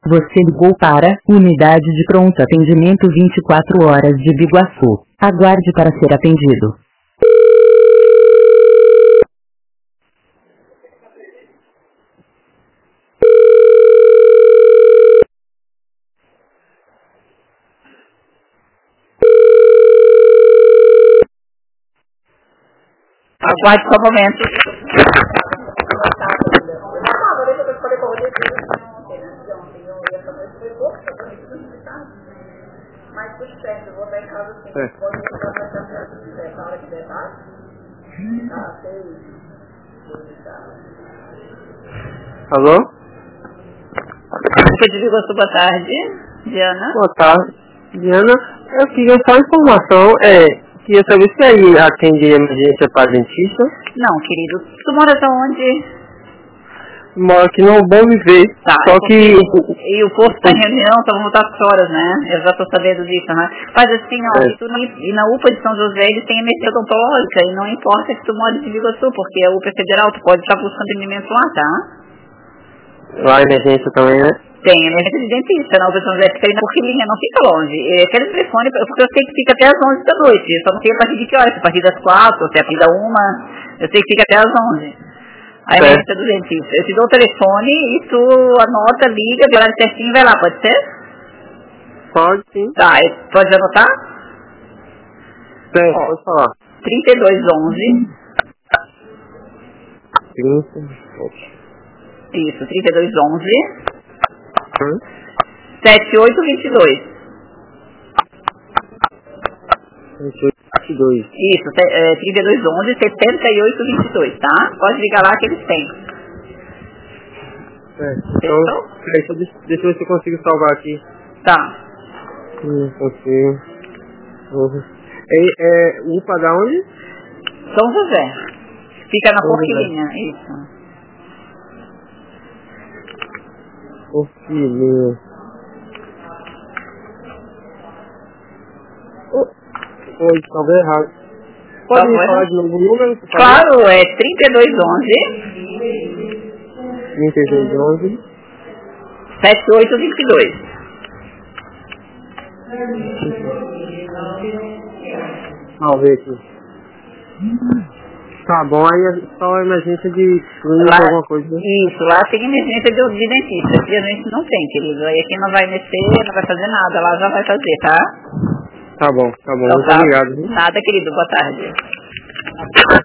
Você ligou para Unidade de Pronto Atendimento 24 horas de Biguaçu. Aguarde para ser atendido. Aguarde só um momento. Alô? Você desligou sua boa tarde, Diana? Boa tarde. Diana, eu queria só informação, queria saber se aí atende emergência para dentista. Não, querido. Tu moras aonde? Moro aqui no Bom Viver, Tá, só que... E o posto está em reunião, só vão voltar às horas, né? Eu já estou sabendo disso, né? Mas assim, ó, se tu e na UPA de São José eles têm emergência odontológica e não importa que tu mores em Biguaçu, porque a UPA é federal, tu pode estar buscando atendimento lá, tá? Lá a emergência também, né? Tem emergência de dentista na UPA de São José, fica ali na Porquilinha, não fica longe. Aquele telefone, porque eu sei que fica até às 11 da noite, eu só não sei a partir de que horas, se a partir das 4, ou se a partir da 1, eu sei que fica até às 11. A emergência do dentista. Eu te dou o telefone e tu anota, liga, de horário certinho e vai lá, pode ser? Pode, sim. Tá, pode anotar? Sim, pode falar. 3211. 30. Isso, 3211. 7822. 7822. Isso, 3211 7822, tá? Pode ligar lá que eles têm. Então, deixa eu ver se eu consigo salvar aqui. Tá. Consigo. UPA da onde? São José. Fica na Porquilinha, isso. Porquilinha. Oi, talvez errado. Pode me falar de novo o número? Claro, é 3211 3211 7822. Salvei aqui. Tá bom, aí é só emergência de clínica, alguma coisa, né? Isso, lá tem emergência de dentista. Aqui a gente não tem, querido. Aí aqui não vai mexer, não vai fazer nada. Lá já vai fazer, tá? Tá bom. Então, Muito obrigado. Nada, querido. Boa tarde.